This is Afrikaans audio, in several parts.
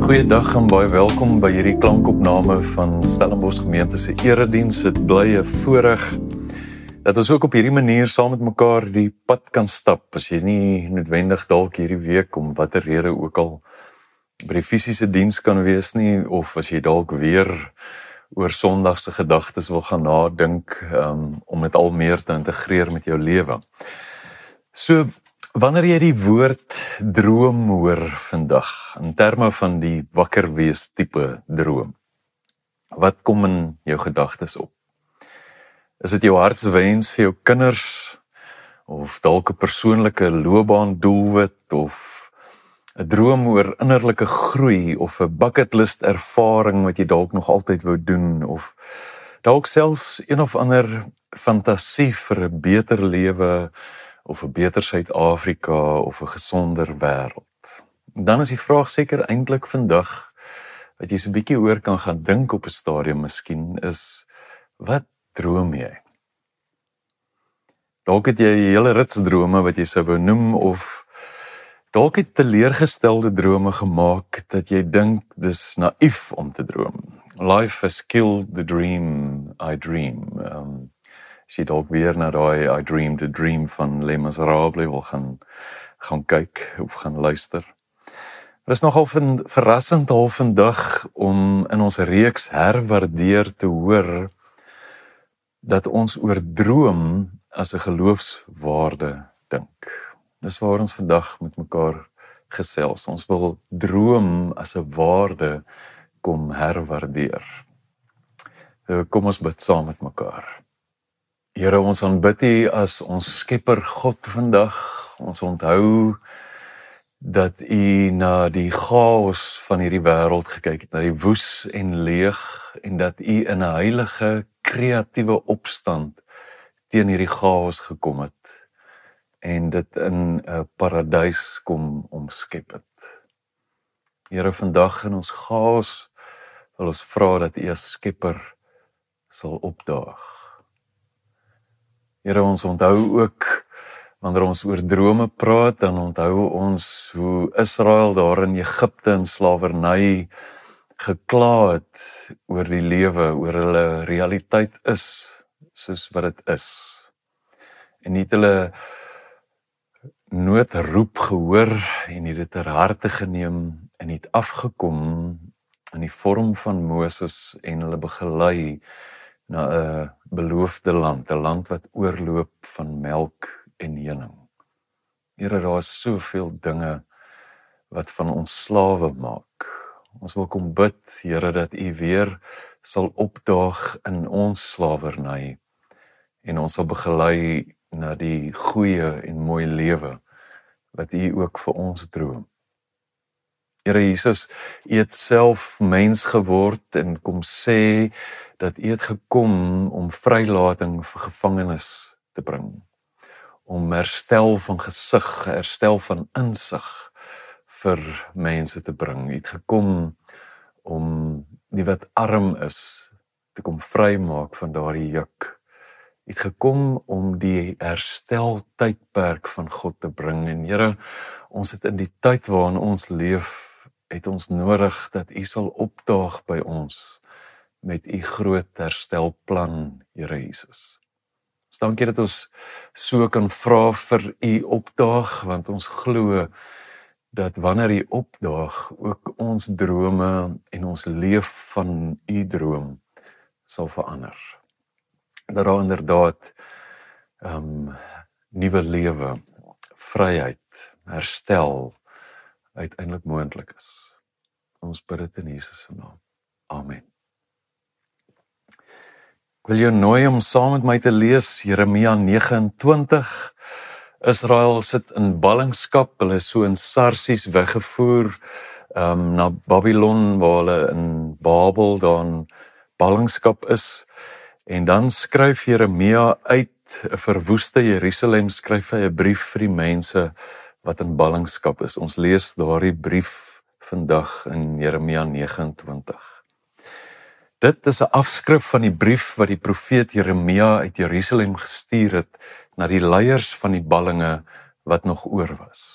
Goeiedag en baie welkom by hierdie klankopname van Stellenbosch Gemeente se erediens. Dit bly 'n voorreg dat ons ook op hierdie manier saam met mekaar die pad kan stap. As jy nie noodwendig dalk hierdie week om watter rede ook al by die fisiese diens kan wees nie, of as jy dalk weer oor Sondag se gedagtes wil gaan nadink, om dit al meer te integreer met jou lewe. So, wanneer jy die woord droom hoor vandag, in terme van die wakker wees tipe droom, wat kom in jou gedagtes op? Is dit jou hartswens vir jou kinders, of dalk 'n persoonlike loopbaandoelwit, of 'n droom oor innerlike groei, of 'n bucketlist ervaring wat jy dalk nog altyd wou doen, of dalk selfs een of ander fantasie vir 'n beter lewe, of 'n beter Suid-Afrika, of 'n gesonder wêreld. Dan is die vraag seker eintlik vandag, wat jy so 'n bietjie oor kan gaan dink op 'n stadium miskien, is, wat droom jy? Dalk het jy 'n hele rits drome wat jy sou wou noem, of dalk het teleurgestelde drome gemaak, dat jy dink, dis naïef om te droom. Life has killed the dream I dream. As jy dalk weer na daai I Dreamed a Dream van Les Miserables wil gaan kyk, of gaan luister. Het is nogal verrassend al vandag, om in ons reeks herwaardeer te hoor, dat ons oor droom as 'n geloofswaarde dink. Dis waar ons vandag met mekaar gesels. Ons wil droom as 'n waarde kom herwaardeer. So, kom ons bid saam met mekaar. Here, ons aanbid U as ons Skepper God vandag. Ons onthou dat U na die chaos van hierdie wêreld gekyk het, na die woes en leeg, en dat U in 'n heilige, kreatiewe opstand teen hierdie chaos gekom het, en dit in 'n paradys kom omskep het. Here, vandag in ons chaos wil ons vra dat U as Skepper sal opdaag. Here, ons onthou ook, wanneer ons oor drome praat, dan onthou ons hoe Israel daar in Egipte in slawerny gekla het oor die lewe, oor hulle realiteit is, soos wat dit is. En nie het hulle noodroep gehoor, en het dit ter harte geneem, en het afgekom in die vorm van Moses, en hulle begelei na 'n beloofde land, 'n land wat oorloop van melk en honing. Here, daar is soveel dinge wat van ons slawe maak. Ons wil kom bid, Here, dat U weer sal opdaag in ons slawerny, en ons sal begelei na die goeie en mooi lewe wat U ook vir ons droom. Here Jesus, U het self mens geword en kom sê dat U het gekom om vrylating vir gevangenes te bring, om herstel van gesig, herstel van insig vir mense te bring. U het gekom om die wat arm is te kom vrymaak van daardie juk. U het gekom om die hersteltydperk van God te bring. En Here, ons het in die tyd waarin ons leef, het ons nodig dat U sal opdaag by ons met U groot herstelplan, Here Jesus. Ons dankie dat ons so kan vra vir U opdaag, want ons glo dat wanneer U opdaag, ook ons drome en ons leef van U droom sal verander. Dat daar inderdaad nuwe lewe, vryheid, herstel uiteindelik moontlik is. Ons bid dit in Jesus se naam. Amen. Ek wil jou nooi om saam met my te lees Jeremia 29. Israel sit in ballingskap, hulle is so in Sarsies weggevoer na Babylon, waar hulle in Babel daar in ballingskap is. En dan skryf Jeremia uit 'n verwoeste Jerusalem, skryf hy 'n brief vir die mense wat in ballingskap is. Ons lees daardie brief vandag in Jeremia 29. Dit is 'n afskrif van die brief wat die profeet Jeremia uit Jerusalem gestuur het na die leiers van die ballinge wat nog oor was.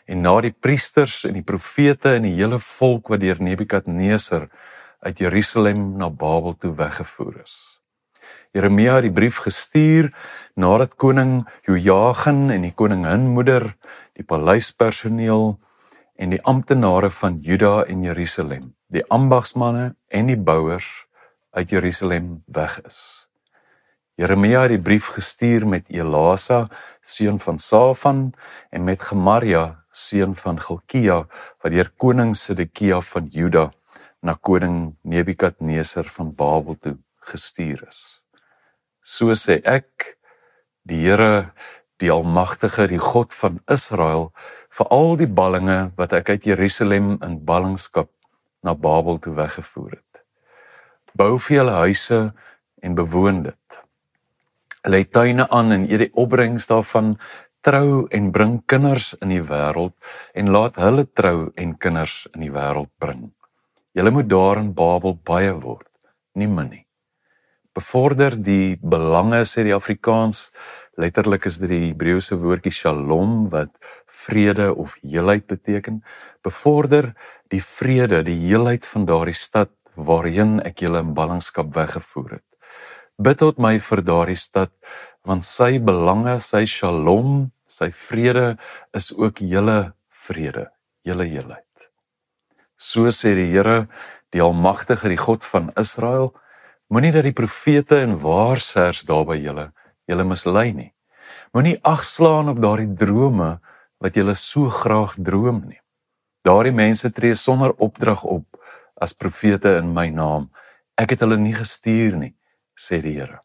en na die priesters en die profete en die hele volk wat deur Nebukadneser uit Jerusalem na Babel toe weggevoer is. Jeremia het die brief gestuur nadat koning Jojagin en die koninginmoeder, die paleispersoneel en die amptenare van Juda en Jerusalem, die ambagsmanne en die bouers uit Jerusalem weg is. Jeremia het die brief gestuur met Elasa, seun van Safan, en met Gemaria, seun van Gilkia, wat deur koning Sedekia van Juda na koning Nebukadneser van Babel toe gestuur is. So sê ek, die Here, die Almagtige, die God van Israel, vir al die ballinge wat ek uit Jerusalem in ballingskap na Babel toe weggevoer het. Bou vir julle huise en bewoon dit. Lei tuine aan en eet die opbrengs daarvan, trou en bring kinders in die wêreld en laat hulle trou en kinders in die wêreld bring. Julle moet daar in Babel baie word, nie min nie. Bevorder die belange, sê die Afrikaans, letterlik is dit die Hebreëse woordjie shalom, wat vrede of heelheid beteken. Bevorder die vrede, die heelheid van daardie stad, waarheen ek julle in ballingskap weggevoer het. Bid tot my vir daardie stad, want sy belange, sy shalom, sy vrede, is ook julle vrede, julle heelheid. So sê die Here, die Almagtige, die God van Israel, moenie dat die profete en waarsêers daar by julle mislei nie. Moenie agslaan op daardie drome wat julle so graag droom nie. Daardie mense tree sonder opdrag op as profete in my naam. Ek het hulle nie gestuur nie, sê die Here.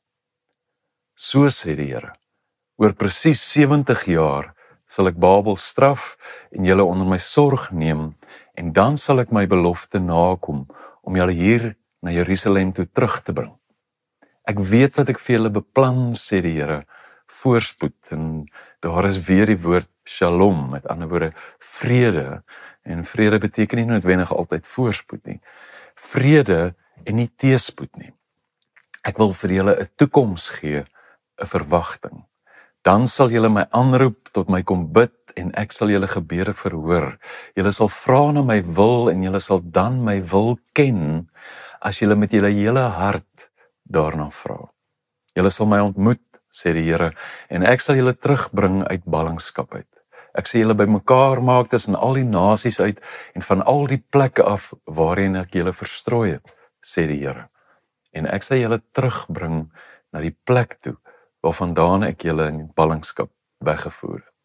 So sê die Here, oor presies 70 jaar sal ek Babel straf en julle onder my sorg neem, en dan sal ek my belofte nakom om julle hier na Jerusalem toe terug te bring. Ek weet wat ek vir julle beplan, sê die Here, voorspoed, en daar is weer die woord shalom, met ander woorde vrede, en vrede beteken nie noodwendig altyd voorspoed nie. Vrede en nie teëspoed nie. Ek wil vir julle 'n toekoms gee, 'n verwagting. Dan sal julle my aanroep, tot my kom bid, en ek sal julle gebede verhoor. Julle sal vra na my wil, en julle sal dan my wil ken, as julle met julle hele hart daarna vra. Julle sal my ontmoet, sê die Here, en ek sal julle terugbring uit ballingskap uit. Ek sal julle bymekaar maak tussen al die nasies uit, en van al die plekke af waarheen ek julle verstrooi het, sê die Here. En ek sal julle terugbring na die plek toe, waarvandaan ek julle in ballingskap weggevoer het.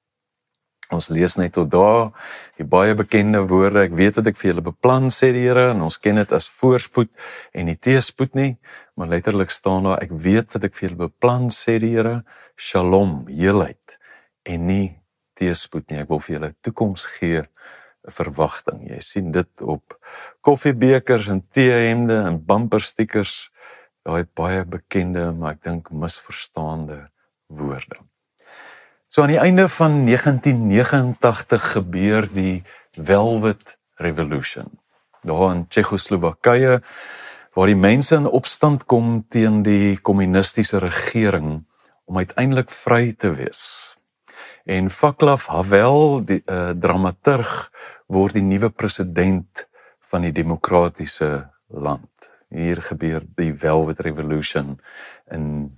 Ons lees net tot daar, die baie bekende woorde, ek weet wat ek vir julle beplan, sê die Here, en ons ken dit as voorspoed en nie teëspoed nie, maar letterlik staan daar, ek weet wat ek vir julle beplan, sê die Here, shalom, heelheid, en nie teëspoed nie. Ek wil vir julle toekoms gee, 'n verwagting. Jy sien dit op koffiebekers en teehemde en bumperstickers, daai baie bekende, maar ek dink misverstaande woorde. So aan die einde van 1989 gebeur die Velvet Revolution. Daar in Tsjechoslowakye, waar die mense in opstand kom teen die kommunistiese regering om uiteindelik vry te wees. En Václav Havel, die dramaturg, word die nuwe president van die demokratiese land. Hier gebeur die Velvet Revolution in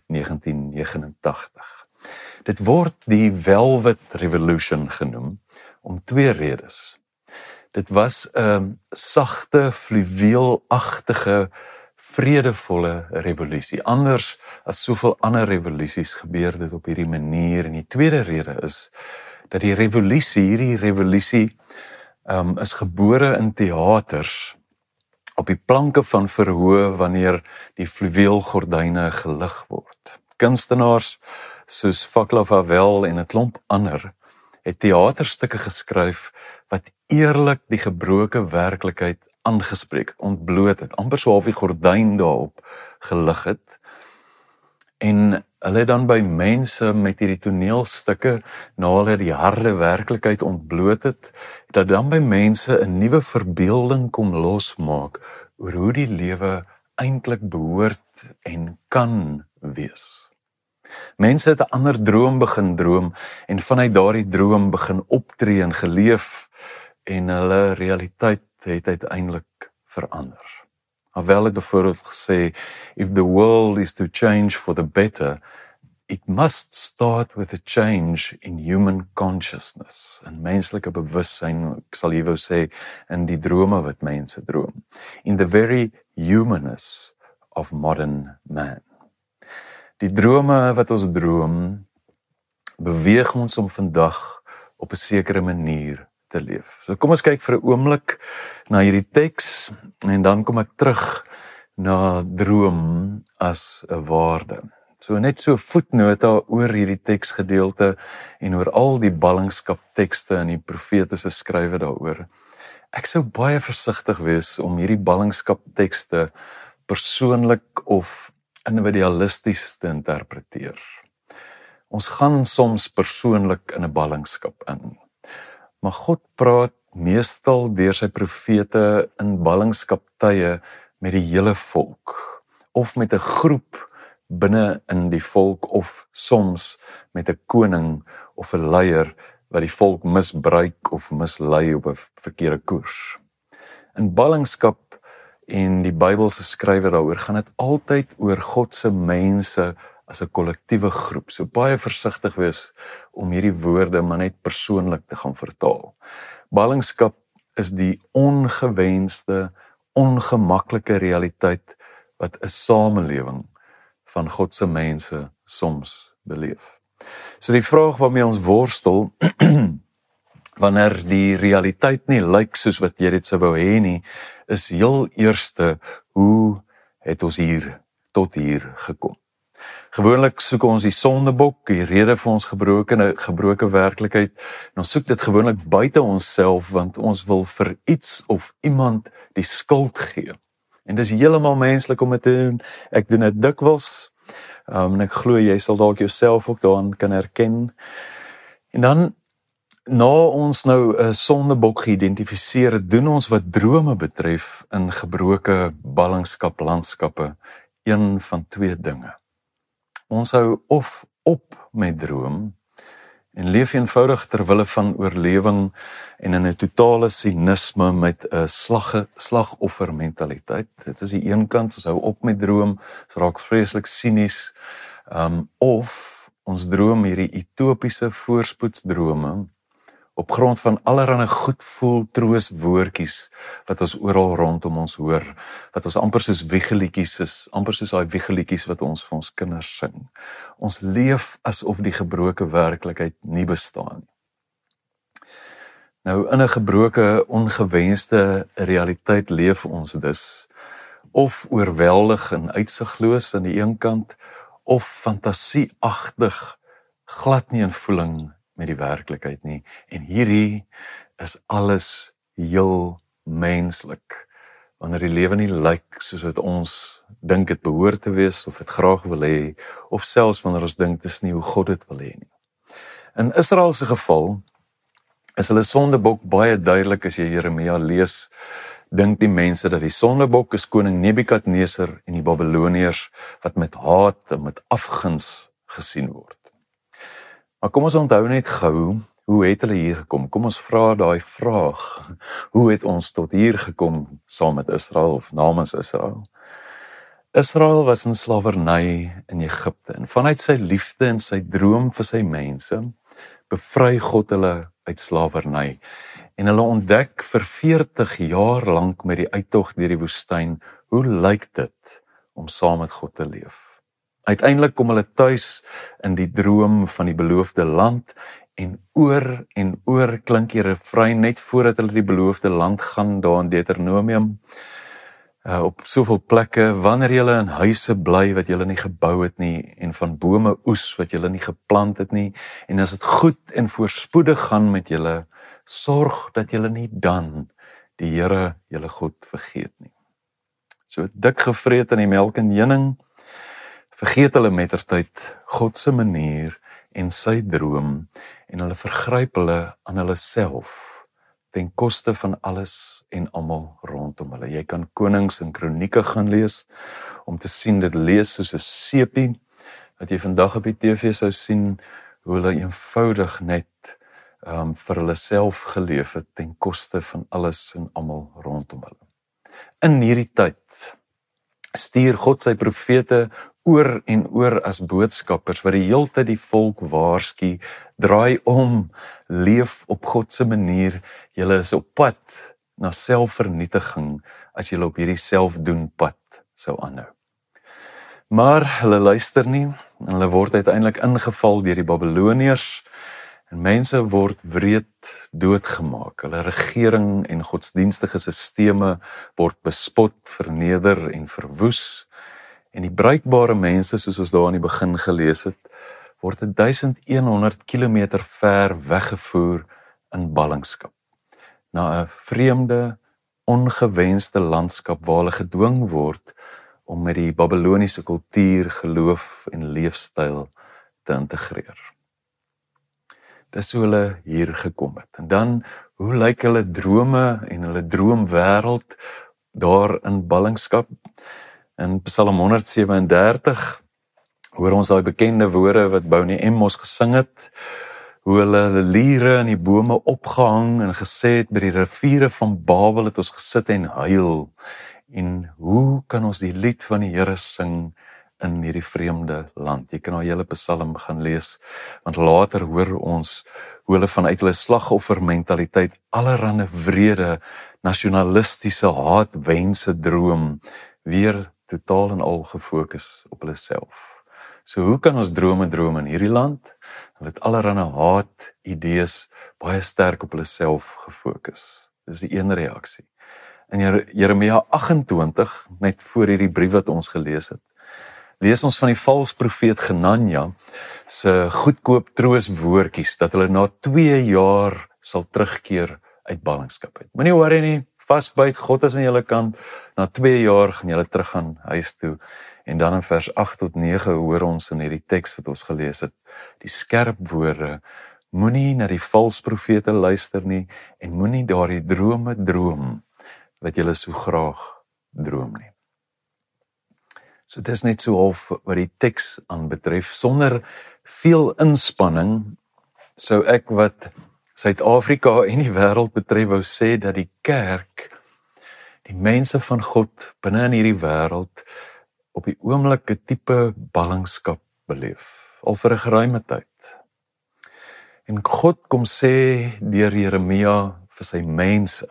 1989. Dit word die Velvet Revolution genoem om twee redes. Dit was 'n sagte, fluweelagtige, vredevolle revolusie. Anders as soveel ander revolusies gebeur dit op hierdie manier. En die tweede rede is dat hierdie revolusie is gebore in teaters op die planke van verhoë wanneer die fluweelgordyne gelig word. Kunstenaars soos Václav Havel en 'n klomp ander het teaterstukke geskryf wat eerlik die gebroke werklikheid aangespreek het, ontbloot het, amper so half die gordyn daarop gelig het. En hulle het dan by mense met hierdie toneelstukke, na hulle die harde werklikheid ontbloot het, dat dan by mense 'n nuwe verbeelding kom losmaak oor hoe die lewe eintlik behoort en kan wees. Mense het 'n ander droom begin droom en vanuit daardie droom begin optree en geleef en hulle realiteit het uiteindelik verander. Alhoewel het byvoorbeeld gesê, if the world is to change for the better, it must start with a change in human consciousness, in menslike bewussyn, ek sal hier wou sê, in die drome wat mense droom, in the very humanness of modern man. Die drome wat ons droom, beweeg ons om vandag op 'n sekere manier te leef. So kom ons kyk vir 'n oomblik na hierdie teks en dan kom ek terug na droom as 'n waarde. So net so voetnota oor hierdie teksgedeelte en oor al die ballingskap tekste en die profetiese skrywe daaroor. Ek sou baie versigtig wees om hierdie ballingskap tekste persoonlik of individualisties te interpreteer. Ons gaan soms persoonlik in 'n ballingskap in. Maar God praat meestal deur sy profete in ballingskaptye met die hele volk of met 'n groep binne in die volk of soms met 'n koning of 'n leier wat die volk misbruik of mislei op 'n verkeerde koers. In ballingskap en die Bybelse skrywe daaroor gaan dit altyd oor God se mense as 'n kollektiewe groep. So baie versigtig wees om hierdie woorde maar net persoonlik te gaan vertaal. Ballingskap is die ongewenste, ongemaklike realiteit wat 'n samelewing van God se mense soms beleef. So die vraag waarmee ons worstel, wanneer die realiteit nie lyk soos wat jy dit sou wou hê nie, is heel eerste, hoe het ons tot hier gekom? Gewoonlik soek ons die sondebok, die rede vir ons gebroke werklikheid, en ons soek dit gewoonlik buite onsself, want ons wil vir iets of iemand die skuld gee. En dis heeltemal menslik om dit te doen. Ek doen dit dikwels, en ek glo jy sal dalk jouself ook daarin kan herken. En dan, na ons nou 'n sondebok geïdentifiseer het, doen ons wat drome betref in gebroke ballingskap landskappe, een van twee dinge. Ons hou of op met droom en leef eenvoudig ter wille van oorlewing en in 'n totale sinisme met 'n slagoffermentaliteit. Dit is die een kant, ons hou op met droom, ons raak vreeslik sinies, of ons droom hierdie utopiese voorspoedsdrome op grond van allerlei goedvoel troostwoordjies wat ons oral rondom ons hoor, wat ons amper soos wiegelietjies is, amper soos daai wiegelietjies wat ons vir ons kinders sing. Ons leef asof die gebroke werklikheid nie bestaan nie. Nou in 'n gebroke, ongewenste realiteit leef ons dus, of oorweldig en uitsigloos aan die een kant, of fantasieagtig, glad nie in voeling met die werklikheid nie. En hierdie is alles heel menslik. Wanneer die lewe nie lyk soos wat ons dink dit behoort te wees, of dit graag wil hê, of selfs wanneer ons dink dis nie hoe God dit wil hê nie. In Israel se geval is hulle sondebok baie duidelik. As jy Jeremia lees, dink die mense dat die sondebok is koning Nebukadneser en die Babiloniërs wat met haat en met afguns gesien word. Maar kom ons onthou net gou, hoe het hulle hier gekom? Kom ons vra daai vraag. Hoe het ons tot hier gekom saam met Israel of namens Israel? Israel was in slawerny in Egipte en vanuit sy liefde en sy droom vir sy mense, bevry God hulle uit slawerny. En hulle ontdek vir 40 jaar lank met die uittog deur die woestyn, hoe lyk dit om saam met God te leef? Uiteindelik kom hulle tuis in die droom van die beloofde land en oor klink die refrein net voordat hulle die beloofde land gaan daar in Deuteronomium. Op soveel plekke, wanneer julle in huise bly wat julle nie gebou het nie en van bome oes wat julle nie geplant het nie en as dit goed en voorspoedig gaan met julle, sorg dat julle nie dan die Here julle God vergeet nie. So dik gevreet in die melk en heuning, vergeet hulle mettertyd God se manier en sy droom en hulle vergryp hulle aan hulle self ten koste van alles en almal rondom hulle. Jy kan Konings en Kronieke gaan lees om te sien dit lees soos 'n sepie wat jy vandag op die TV sou sien, hoe hulle eenvoudig net vir hulle self geleef het ten koste van alles en almal rondom hulle. In hierdie tyd stuur God sy profete oor en oor as boodskappers wat die heeltyd die volk waarsku, draai om, leef op God se manier, julle is op pad na selfvernietiging as julle op hierdie selfdoen pad sou aanhou. Maar hulle luister nie, en hulle word uiteindelik ingeval deur die Babiloniërs, en mense word wreed doodgemaak. Hulle regering en godsdienstige sisteme word bespot, verneder en verwoes. En die bruikbare mense, soos ons daar aan die begin gelees het, word 1100 kilometer ver weggevoer in ballingskap. Na 'n vreemde, ongewenste landskap waar hulle gedwing word om met die Babiloniese kultuur, geloof en leefstyl te integreer. Dis hoe hulle hier gekom het. En dan, hoe lyk hulle drome en hulle droomwêreld daar in ballingskap? In Psalm 137 hoor ons daai bekende woorde wat Bonnie M. ons gesing het, hoe hulle liere in die bome opgehang en gesê het, by die riviere van Babel het ons gesit en huil. En hoe kan ons die lied van die Here sing in hierdie vreemde land? Jy kan nou hele Psalm gaan lees, want later hoor ons hoe hulle vanuit hulle slagoffermentaliteit allerhande wrede, nasionalistiese haatwense droom, weer totaal en al gefokus op hulle self. So hoe kan ons drome droom in hierdie land? Hulle het allerhande haat, idees, baie sterk op hulle self gefokus. Dis die een reaksie. In Jeremia 28, net voor hierdie brief wat ons gelees het, lees ons van die valse profeet Genanja se goedkoop trooswoordjies, dat hulle na 2 jaar sal terugkeer uit ballingskap uit. Moenie worry nie, vasbyt, God is aan julle kant, na 2 jaar gaan julle terug gaan huis toe, en dan in vers 8 tot 9 hoor ons in hierdie teks wat ons gelees het, die skerp woorde, moenie na die valse profete luister nie, en moenie daardie drome droom, wat julle so graag droom nie. So dis net so half wat die teks aanbetref, sonder veel inspanning, sou ek wat Suid-Afrika en die wêreld betref wou sê dat die kerk, die mense van God binne in hierdie wêreld, op die oomblik 'n tipe ballingskap beleef, al vir 'n geruime tyd. En God kom sê deur Jeremia vir sy mense,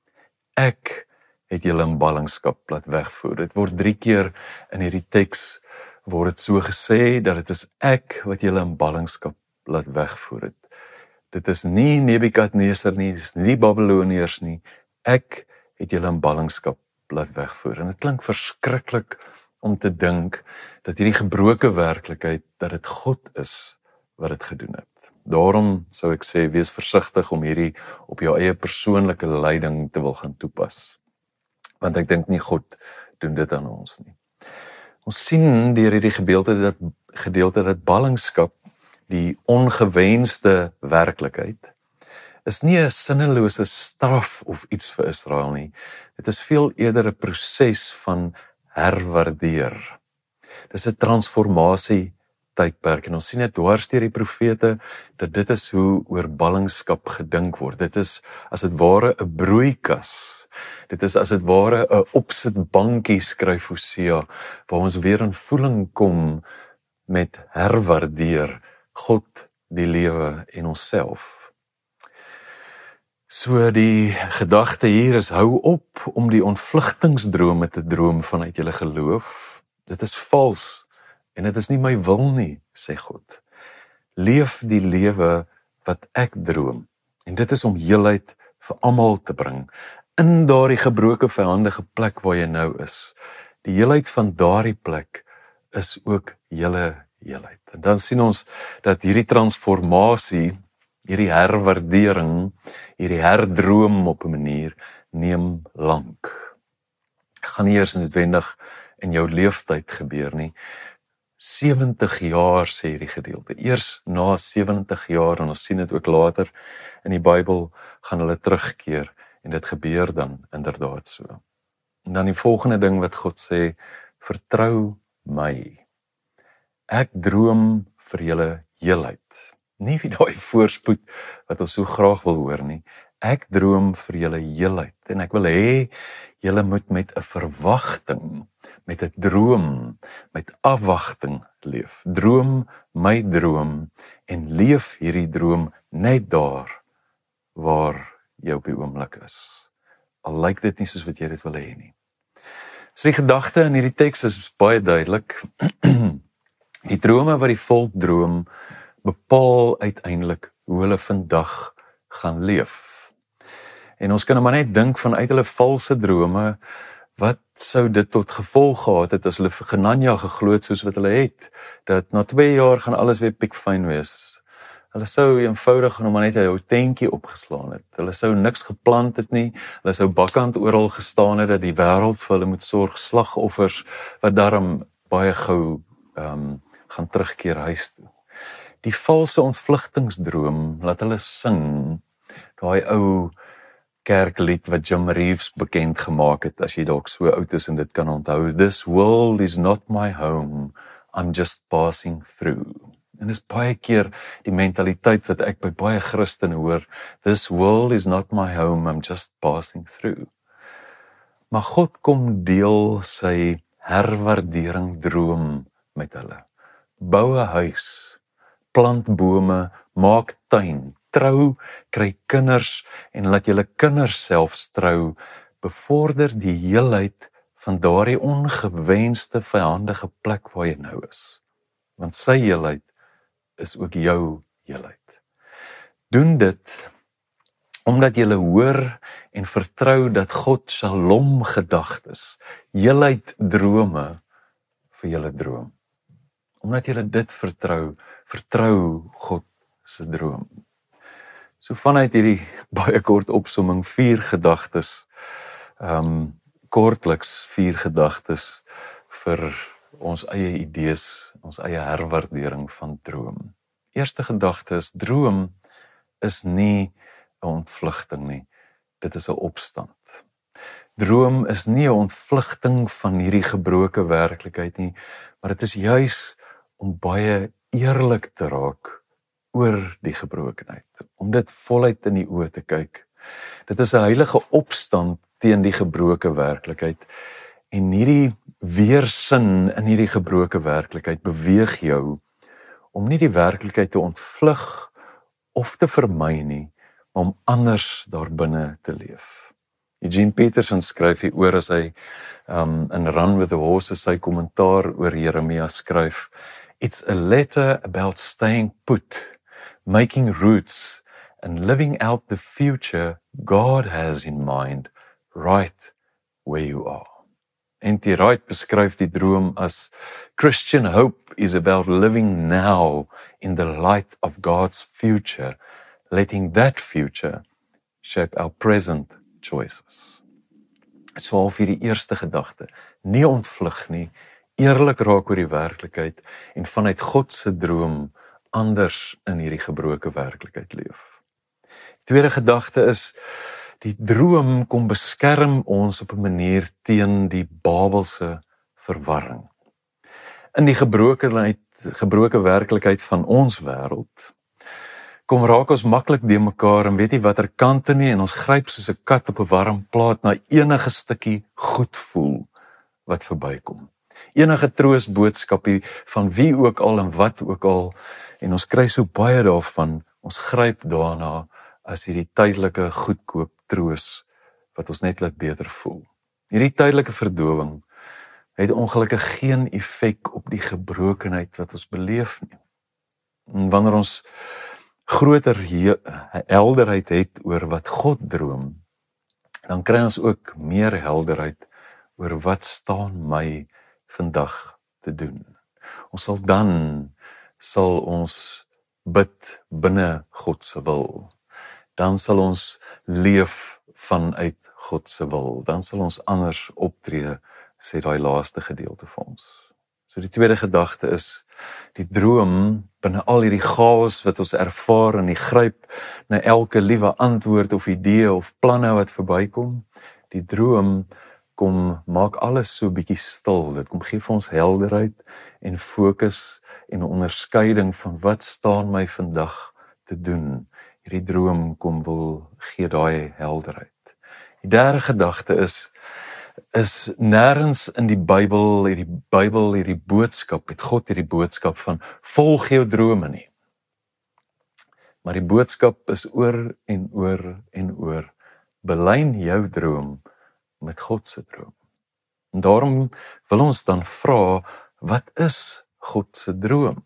ek het julle in ballingskap laat wegvoer. Dit word 3 keer in hierdie teks word dit so gesê dat dit is ek wat julle in ballingskap laat wegvoer het. Dit is nie Nebukadneser nie, dit is nie die Babiloniërs nie. Ek het julle in ballingskap laat wegvoer. En dit klink verskriklik om te dink dat hierdie gebroke werklikheid, dat dit God is wat dit gedoen het. Daarom sou ek sê, wees versigtig om hierdie op jou eie persoonlike lyding te wil gaan toepas. Want ek dink nie God doen dit aan ons nie. Ons sien deur hierdie gedeelte dat ballingskap, die ongewenste werklikheid, is nie 'n sinnelose straf of iets vir Israel nie. Dit is veel eerder 'n proses van herwaardeer. Dis 'n transformasie tydperk, en ons sien dit dwars deur die profete, dat dit is hoe oor ballingskap gedink word. Dit is as dit ware 'n broeikas. Dit is as dit ware 'n opsitbankie, skryf Hosea, waar ons weer in voeling kom met herwaardeer, God, die lewe en onsself. So die gedagte hier is, hou op om die ontvlugtingsdrome te droom vanuit julle geloof. Dit is vals, en dit is nie my wil nie, sê God. Leef die lewe wat ek droom, en dit is om heelheid vir almal te bring, in daardie gebroke vyandige plek waar jy nou is. Die heelheid van daardie plek is ook julle heelheid. En dan sien ons dat hierdie transformasie, hierdie herwaardering, hierdie herdroom op 'n manier, neem lank. Gaan nie eers noodwendig in jou leeftyd gebeur nie. 70 jaar sê hierdie gedeelte. Eers na 70 jaar, en ons sien dit ook later in die Bybel, gaan hulle terugkeer, en dit gebeur dan inderdaad so. En dan die volgende ding wat God sê, vertrou my. Ek droom vir julle heelheid. Nie vir daai voorspoed wat ons so graag wil hoor nie. Ek droom vir julle heelheid en ek wil hê julle moet met 'n verwagting, met 'n droom, met afwagting leef. Droom my droom en leef hierdie droom net daar waar jy op die oomblik is. Al lyk dit nie soos wat jy dit wil hê nie. So die gedagte in hierdie teks is baie duidelik. Die drome wat die volk droom, bepaal uiteindelik hoe hulle vandag gaan leef. En ons kan maar net dink vanuit hulle valse drome, wat sou dit tot gevolg gehad het as hulle vir Genanja geglo het soos wat hulle het, dat na 2 jaar gaan alles weer piekfyn wees. Hulle sou eenvoudig nog maar net 'n ou tentjie opgeslaan het. Hulle sou niks geplant het nie. Hulle sou bakkant oral gestaan het dat die wêreld vir hulle moet sorg, slagoffers wat daarom baie gou gaan terugkeer huis toe. Die valse ontvlugtingsdroom laat hulle sing, daai ou kerklied wat Jim Reeves bekend gemaak het, as jy dalk so oud is en dit kan onthou. This world is not my home, I'm just passing through. En dis baie keer die mentaliteit wat ek by baie Christene hoor. This world is not my home, I'm just passing through. Maar God kom deel sy herwaardering droom met hulle. Bou 'n huis, plant bome, maak tuin, trou, kry kinders en laat julle kinders selfs trou, bevorder die heelheid van daardie ongewenste vyandige plek waar jy nou is. Want sy heelheid is ook jou heelheid. Doen dit omdat jy hoor en vertrou dat God Shalom gedagtes, heelheid drome vir julle droom. Omdat jy dit vertrou God se droom. So vanuit hierdie baie kort opsomming 4 gedagtes, kortliks 4 gedagtes vir ons eie idees, ons eie herwaardering van droom. Eerste gedagte is, droom is nie 'n ontvlugting nie, dit is 'n opstand. Droom is nie 'n ontvlugting van hierdie gebroke werklikheid nie, maar dit is juis om baie eerlik te raak oor die gebrokenheid, om dit voluit in die oë te kyk. Dit is 'n heilige opstand teen die gebroke werklikheid, en hierdie weersin in hierdie gebroke werklikheid beweeg jou om nie die werklikheid te ontvlug of te vermy nie, maar om anders daarbinne te leef. Eugene Peterson skryf hieroor as hy in Run with the Horses sy kommentaar oor Jeremia skryf, it's a letter about staying put, making roots and living out the future God has in mind, right where you are. N.T. Wright beskryf die droom as Christian hope is about living now in the light of God's future, letting that future shape our present choices. So al vir die eerste gedagte, nie ontvlug nie, eerlik raak oor die werklikheid en vanuit God se droom anders in hierdie gebroke werklikheid leef. Tweede gedagte is, die droom kom beskerm ons op 'n manier teen die Babelse verwarring. In die gebroke werklikheid van ons wêreld, kom raak ons maklik de mekaar en weet nie watter kante nie, en ons gryp soos 'n kat op 'n warm plaat na enige stukkie goed voel wat verbykom. Enige troostboodskapie van wie ook al en wat ook al, en ons kry so baie daarvan, ons gryp daarna as hierdie tydelike goedkoop troos wat ons net laat beter voel. Hierdie tydelike verdowing het ongelukkig geen effek op die gebrokenheid wat ons beleef nie. En wanneer ons groter helderheid het oor wat God droom, dan kry ons ook meer helderheid oor wat staan my vandag te doen. Dan sal ons bid binne God se wil. Dan sal ons leef vanuit God se wil. Dan sal ons anders optree, sê daai laaste gedeelte vir ons. So die tweede gedagte is, die droom binne al hierdie chaos wat ons ervaar en die gryp na elke liewe antwoord of idee of planne wat verbykom, die droom kom maak alles so bietjie stil. Dit kom gee vir ons helderheid en fokus en 'n onderskeiding van wat staan my vandag te doen. Hierdie droom kom wil gee daai helderheid. Die derde gedagte is nêrens in die Bybel, hierdie boodskap, het God hierdie boodskap van volg jou drome nie. Maar die boodskap is oor en oor en oor. Belyn jou droom met God se droom. En daarom wil ons dan vra, wat is God se droom?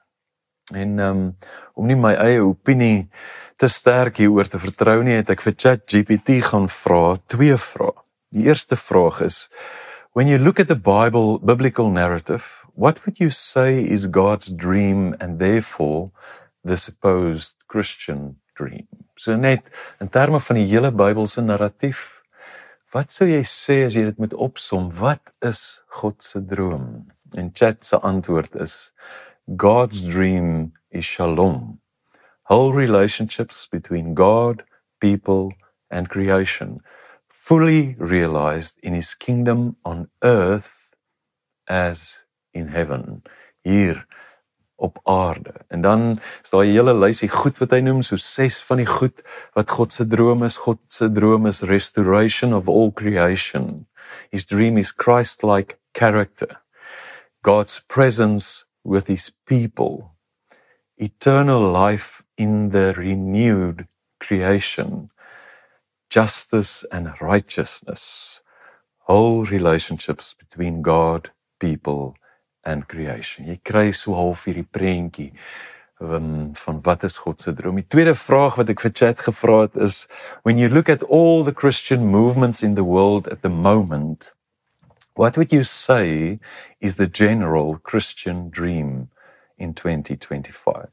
En om nie my eie opinie te sterk hieroor te vertrou nie, het ek vir ChatGPT gaan vra, 2 vrae. Die eerste vraag is, when you look at the biblical narrative, what would you say is God's dream and therefore the supposed Christian dream? So net in terme van die hele Bybelse narratief, wat sou jy sê as jy dit moet opsom? Wat is God se droom? En Chat se antwoord is, God's dream is shalom. Whole relationships between God, people, and creation, fully realized in his kingdom on earth as in heaven. Hier op aarde. En dan is daar 'n hele lysie goed wat hy noem, so 6 van die goed wat God se droom is. God se droom is restoration of all creation. His dream is Christ-like character. God's presence with his people. Eternal life in the renewed creation. Justice and righteousness. Whole relationships between God, people, and creation. Jy kry so half hierdie prentjie van wat is God se droom. Die tweede vraag wat ek vir Chat gevra het is, when you look at all the Christian movements in the world at the moment, what would you say is the general Christian dream in 2025?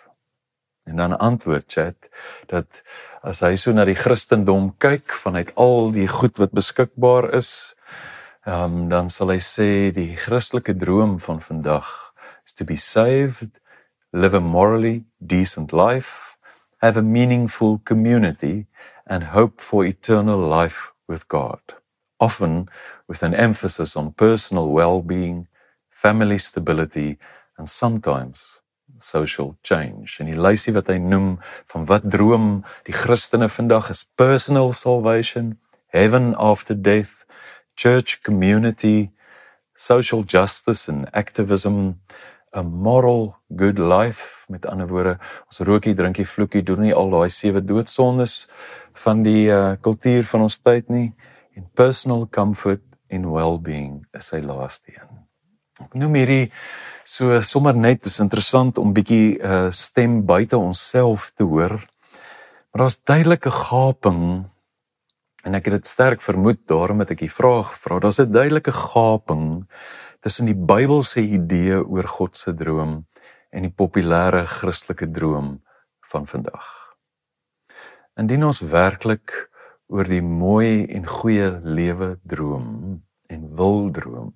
En dan antwoord Chat, dat as hy so na die Christendom kyk, vanuit al die goed wat beskikbaar is, dan sal hy sê, die Christelike droom van vandag is to be saved, live a morally decent life, have a meaningful community, and hope for eternal life with God. Often with an emphasis on personal well-being, family stability, and sometimes social change. En die lysie wat hy noem van wat droom die Christene vandag is personal salvation, heaven after death, church community, social justice and activism, a moral good life, met ander woorde, ons rookie, drinkie, vloekie, doen nie al daai 7 doodsondes van die kultuur van ons tyd nie, en personal comfort and well-being is sy laaste een. Ek noem hierdie so sommer net, is interessant om bietjie stem buite onsself te hoor, maar daar's duidelike gaping, en ek het dit sterk vermoed, daarom het ek die vraag gevra, daar's 'n duidelike gaping tussen die Bybelse idee oor God se droom en die populêre Christelike droom van vandag. Indien ons werklik oor die mooi en goeie lewe droom en wil droom,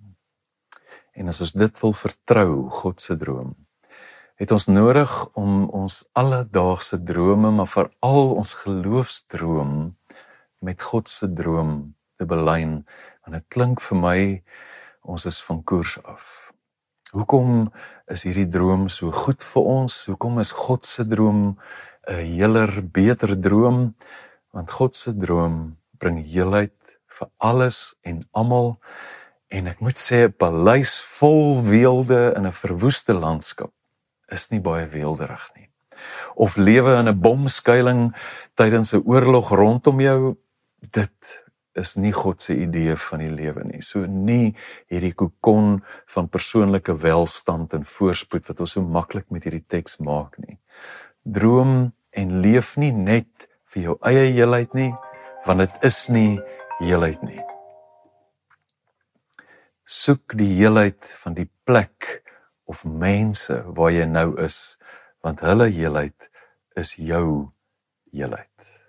en as ons dit wil vertrou, God se droom, het ons nodig om ons alledaagse drome, maar veral ons geloofsdroom met God se droom te belyn, want dit klink vir my, ons is van koers af. Hoekom is hierdie droom so goed vir ons? Hoekom is God se droom 'n heeler, beter droom? Want God se droom bring heelheid vir alles en almal, en ek moet sê, 'n paleis vol weelde in 'n verwoeste landskap is nie baie weelderig nie. Of lewe in 'n bomskuiling tydens 'n oorlog rondom jou, dit is nie God se idee van die lewe nie. So nie hierdie kokon van persoonlike welstand en voorspoed wat ons so maklik met hierdie teks maak nie. Droom en leef nie net vir jou eie heelheid nie, want dit is nie heelheid nie. Soek die heelheid van die plek of mense waar jy nou is, want hulle heelheid is jou heelheid.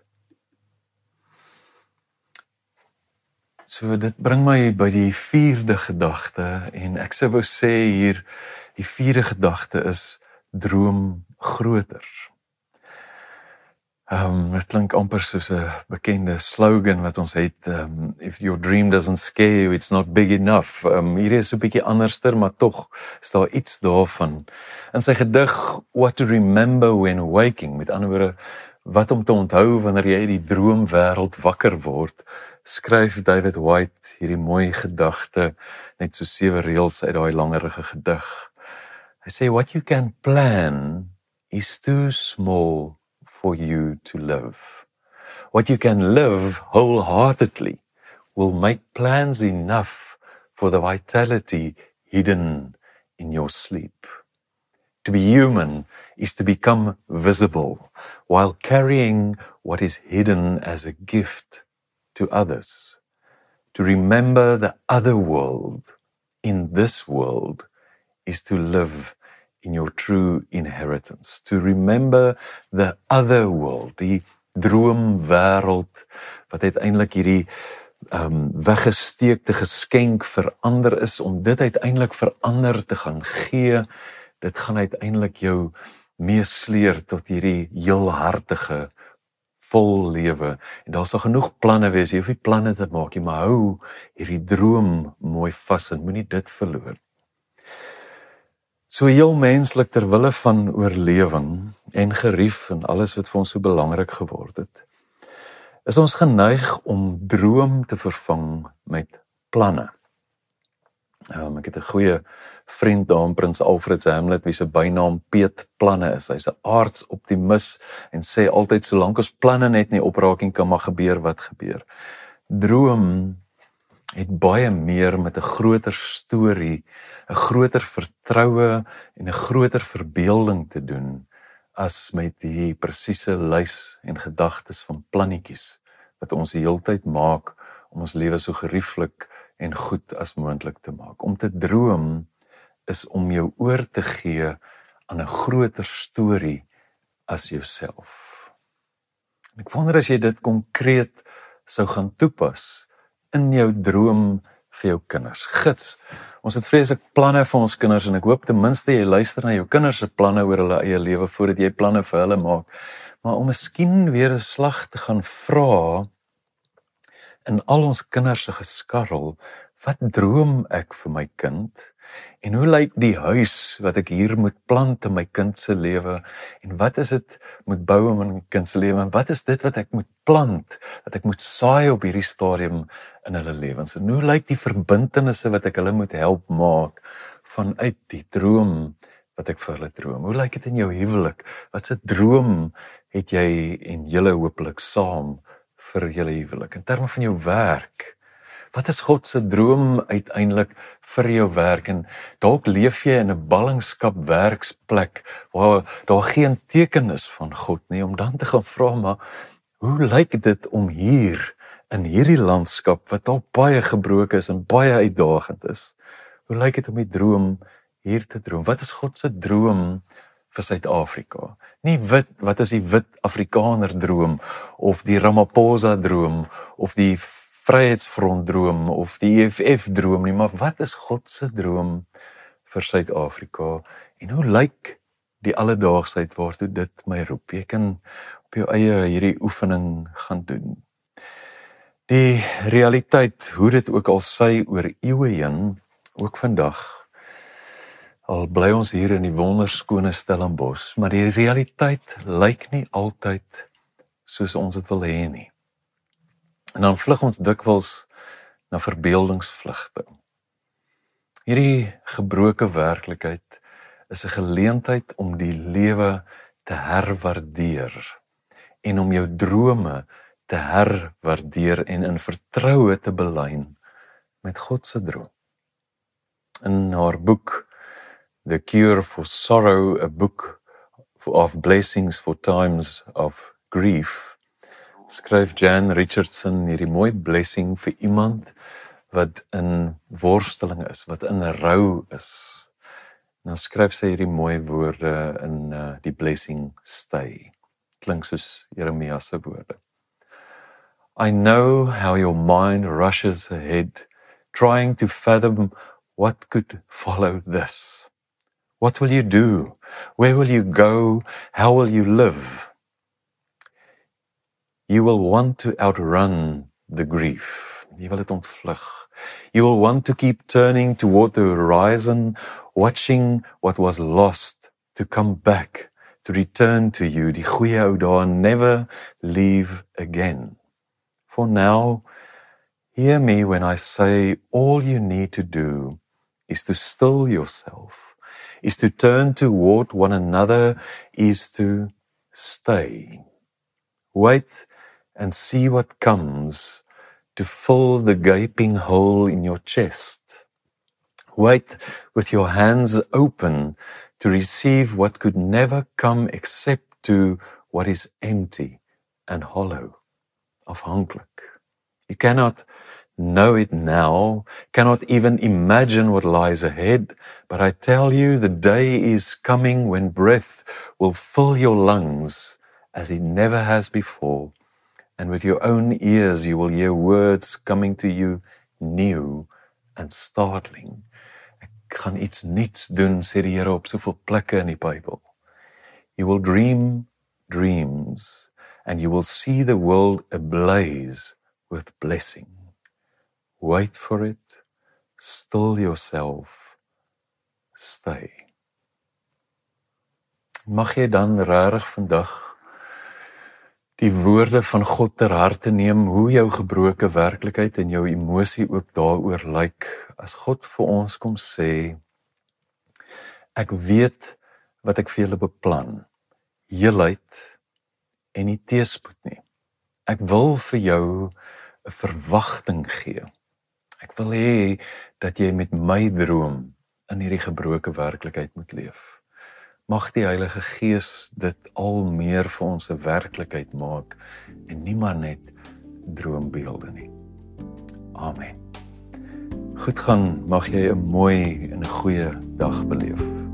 So dit bring my by die 4de gedagte, en ek sou wou sê hier, die 4de gedagte is droom groter. Het klink amper soos 'n bekende slogan wat ons het, if your dream doesn't scare you, it's not big enough. Hier is 'n bietjie anderster, maar tog is daar iets daarvan. In sy gedig What to Remember When Waking, met ander woorde, wat om te onthou wanneer jy die droomwêreld wakker word, skryf David Whyte hierdie mooi gedagte, net so 7 reëls uit daai langerige gedig. Hy sê, what you can plan is too small for you to live. What you can live wholeheartedly will make plans enough for the vitality hidden in your sleep. To be human is to become visible while carrying what is hidden as a gift to others. To remember the other world in this world is to live in your true inheritance. To remember the other world, die droomwêreld wat uiteindelik hierdie weggesteekte geskenk verander is, om dit uiteindelik verander te gaan gee, dit gaan uiteindelik jou meesleer tot hierdie heelhartige, vol lewe. En daar sal genoeg planne wees, jy hoef nie planne te maak nie, maar hou hierdie droom mooi vas en moenie dit verloor. So heel menslik ter wille van oorlewing en gerief en alles wat vir ons so belangrik geword het, is ons geneig om droom te vervang met planne. Ek het 'n goeie vriend daar, Prins Alfred Hamlet, wie se bynaam Piet Planne is. Hy's 'n aardsoptimis en sê altyd, solank ons planne net nie opraak nie, kan maar gebeur wat gebeur. Droom het baie meer met 'n groter storie, 'n groter vertroue en 'n groter verbeelding te doen, as met die presiese lys en gedagtes van plannetjies, wat ons die heeltyd maak, om ons lewe so gerieflik en goed as moontlik te maak. Om te droom is om jou oor te gee aan 'n groter storie as jouself. En ek wonder as jy dit konkreet sou gaan toepas in jou droom vir jou kinders. Gits, ons het vreeslik planne vir ons kinders en ek hoop ten minste jy luister na jou kinders se planne oor hulle eie lewe voordat jy planne vir hulle maak. Maar om miskien weer 'n slag te gaan vra in al ons kinders se geskarrel, wat droom ek vir my kind? En hoe lyk die huis wat ek hier moet plant in my kind se lewe? En wat is dit moet bou in my kind se lewe? En wat is dit wat ek moet plant, wat ek moet saai op hierdie stadium in hulle lewens? En hoe lyk die verbintenisse wat ek hulle moet help maak vanuit die droom wat ek vir hulle droom? Hoe lyk dit in jou huwelik? Wat 'n droom het jy en julle hopelik saam vir julle huwelik? In terme van jou werk, wat is God se droom uiteindelik vir jou werk? En dalk leef jy in 'n ballingskap werksplek waar daar geen teken is van God nie, om dan te gaan vra, maar hoe lyk dit om hier in hierdie landskap wat al baie gebroken is en baie uitdagend is? Hoe lyk dit om die droom hier te droom? Wat is God se droom vir Suid-Afrika? Nie wat is die wit Afrikaner droom, of die Ramaphosa droom, of die Vryheidsfront droom, of die EFF droom nie, maar wat is God se droom vir Suid-Afrika? En hoe lyk die alledaagsheid waartoe dit my roep? Jy kan op jou eie hierdie oefening gaan doen. Die realiteit, hoe dit ook al sy oor eeue heen, ook vandag, al bly ons hier in die wonderskone Stellenbosch, maar die realiteit lyk nie altyd soos ons dit wil hê nie. En dan vlug ons dikwels na verbeeldingsvlugte. Hierdie gebroke werklikheid is 'n geleentheid om die lewe te herwaardeer en om jou drome te herwaardeer en in vertroue te belyn met God se droom. In haar boek The Cure for Sorrow, a book of blessings for times of grief, skryf Jan Richardson hierdie mooi blessing vir iemand wat in worsteling is, wat in rou is. En dan skryf sy hierdie mooi woorde in die blessing stay. Klink soos Jeremia se woorde. I know how your mind rushes ahead, trying to fathom what could follow this. What will you do? Where will you go? How will you live? You will want to outrun the grief. Jy wil dit ontvlug. You will want to keep turning toward the horizon, watching what was lost to come back, to return to you. Die goeie ou dae, never leave again. For now, hear me when I say all you need to do is to still yourself, is to turn toward one another, is to stay. Wait and see what comes to fill the gaping hole in your chest. Wait with your hands open to receive what could never come except to what is empty and hollow, afhanklik. You cannot know it now, cannot even imagine what lies ahead, but I tell you the day is coming when breath will fill your lungs as it never has before, and with your own ears you will hear words coming to you new and startling. Ek gaan iets niets doen, sê die Here op soveel plekke in die Bybel. You will dream dreams, and you will see the world ablaze with blessing. Wait for it, still yourself, stay. Mag jy dan regtig vandag die woorde van God ter harte neem, hoe jou gebroke werklikheid en jou emosie ook daaroor lyk, as God vir ons kom sê, ek weet wat ek vir julle beplan, heelheid en nie teëspoed nie. Ek wil vir jou 'n verwagting gee. Ek wil hê dat jy met my droom in hierdie gebroke werklikheid moet leef. Mag die Heilige Gees dit al meer vir ons 'n werklikheid maak en nie maar net droombeelde nie. Amen. Goed gaan, mag jy 'n mooi en 'n goeie dag beleef.